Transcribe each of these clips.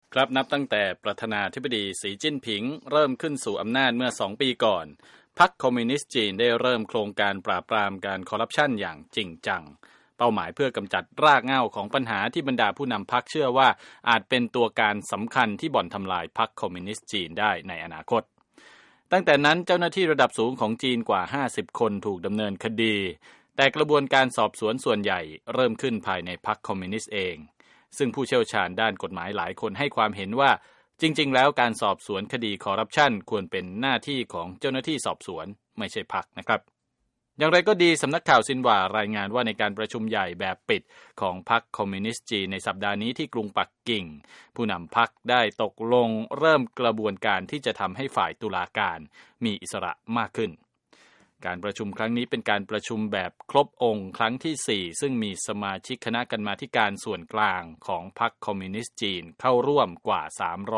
ครับนับตั้งแต่ประธานาธิบดีสีจิ้นผิงเริ่มขึ้นสู่อำนาจเมื่อ2 ปีก่อนพรรคคอมมิวนิสต์จีนได้เริ่มโครงการปราบปรามการคอร์รัปชันอย่างจริงจังเป้าหมายเพื่อกำจัดรากเหง้าของปัญหาที่บรรดาผู้นำพรรคเชื่อว่าอาจเป็นตัวการสำคัญที่บ่อนทำลายพรรคคอมมิวนิสต์จีนได้ในอนาคตตั้งแต่นั้นเจ้าหน้าที่ระดับสูงของจีนกว่า50 คนถูกดำเนินคดีแต่กระบวนการสอบสวนส่วนใหญ่เริ่มขึ้นภายในพรรคคอมมิวนิสต์เองซึ่งผู้เชี่ยวชาญด้านกฎหมายหลายคนให้ความเห็นว่าจริงๆแล้วการสอบสวนคดีคอร์รัปชันควรเป็นหน้าที่ของเจ้าหน้าที่สอบสวนไม่ใช่พรรคนะครับอย่างไรก็ดีสำนักข่าวซินหว่ารายงานว่าในการประชุมใหญ่แบบปิดของพรรคคอมมิวนิสต์จีนในสัปดาห์นี้ที่กรุงปักกิ่งผู้นำพรรคได้ตกลงเริ่มกระบวนการที่จะทำให้ฝ่ายตุลาการมีอิสระมากขึ้นการประชุมครั้งนี้เป็นการประชุมแบบครบองค์ครั้งที่4ซึ่งมีสมาชิกคณะกรรมาธิการส่วนกลางของพรรคคอมมิวนิสต์จีนเข้าร่วมกว่า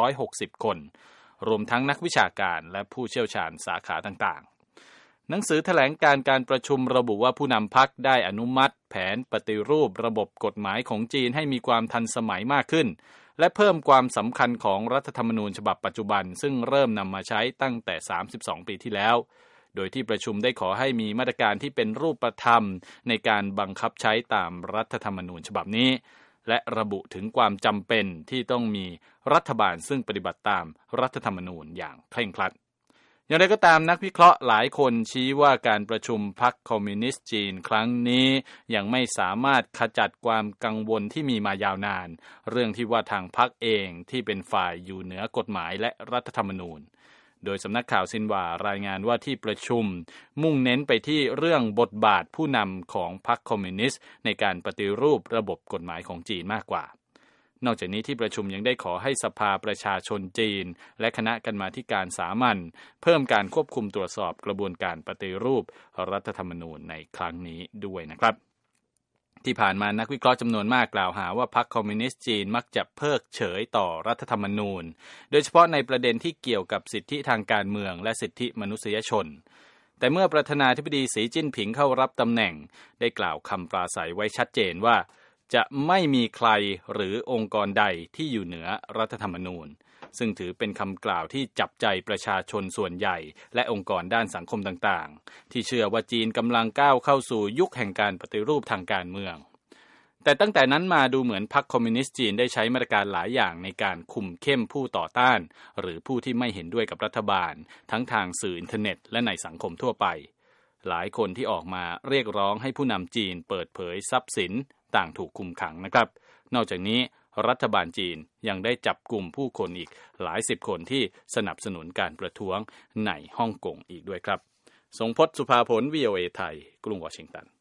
360 คนรวมทั้งนักวิชาการและผู้เชี่ยวชาญสาขาต่างๆหนังสือแถลงการประชุมระบุว่าผู้นำพรรคได้อนุมัติแผนปฏิรูประบบกฎหมายของจีนให้มีความทันสมัยมากขึ้นและเพิ่มความสำคัญของรัฐธรรมนูญฉบับปัจจุบันซึ่งเริ่มนำมาใช้ตั้งแต่32 ปีที่แล้วโดยที่ประชุมได้ขอให้มีมาตรการที่เป็นรูปธรรมในการบังคับใช้ตามรัฐธรรมนูญฉบับนี้และระบุถึงความจำเป็นที่ต้องมีรัฐบาลซึ่งปฏิบัติตามรัฐธรรมนูญอย่างเคร่งครัดอย่างไรก็ตามนักวิเคราะห์หลายคนชี้ว่าการประชุมพรรคคอมมิวนิสต์จีนครั้งนี้ยังไม่สามารถขจัดความกังวลที่มีมายาวนานเรื่องที่ว่าทางพรรคเองที่เป็นฝ่ายอยู่เหนือกฎหมายและรัฐธรรมนูญโดยสำนักข่าวซินหว่ารายงานว่าที่ประชุมมุ่งเน้นไปที่เรื่องบทบาทผู้นำของพรรคคอมมิวนิสต์ในการปฏิรูประบบกฎหมายของจีนมากกว่านอกจากนี้ที่ประชุมยังได้ขอให้สภาประชาชนจีนและคณะกรรมาธิการสามัญเพิ่มการควบคุมตรวจสอบกระบวนการปฏิรูปรัฐธรรมนูญในครั้งนี้ด้วยนะครับที่ผ่านมานักวิเคราะห์จำนวนมากกล่าวหาว่าพรรคคอมมิวนิสต์จีนมักจะเพิกเฉยต่อรัฐธรรมนูญโดยเฉพาะในประเด็นที่เกี่ยวกับสิทธิทางการเมืองและสิทธิมนุษยชนแต่เมื่อประธานาธิบดีสีจิ้นผิงเข้ารับตำแหน่งได้กล่าวคำปราศรัยไว้ชัดเจนว่าจะไม่มีใครหรือองค์กรใดที่อยู่เหนือรัฐธรรมนูญซึ่งถือเป็นคำกล่าวที่จับใจประชาชนส่วนใหญ่และองค์กรด้านสังคมต่างๆที่เชื่อว่าจีนกำลังก้าวเข้าสู่ยุคแห่งการปฏิรูปทางการเมืองแต่ตั้งแต่นั้นมาดูเหมือนพรรคคอมมิวนิสต์จีนได้ใช้มาตรการหลายอย่างในการคุมเข้มผู้ต่อต้านหรือผู้ที่ไม่เห็นด้วยกับรัฐบาลทั้งทางสื่ออินเทอร์เน็ตและในสังคมทั่วไปหลายคนที่ออกมาเรียกร้องให้ผู้นำจีนเปิดเผยทรัพย์สินต่างถูกคุมขังนะครับนอกจากนี้รัฐบาลจีนยังได้จับกลุ่มผู้คนอีกหลายสิบคนที่สนับสนุนการประท้วงในฮ่องกงอีกด้วยครับทรงพจน์ สุภาผล VOA ไทยกรุงวอชิงตัน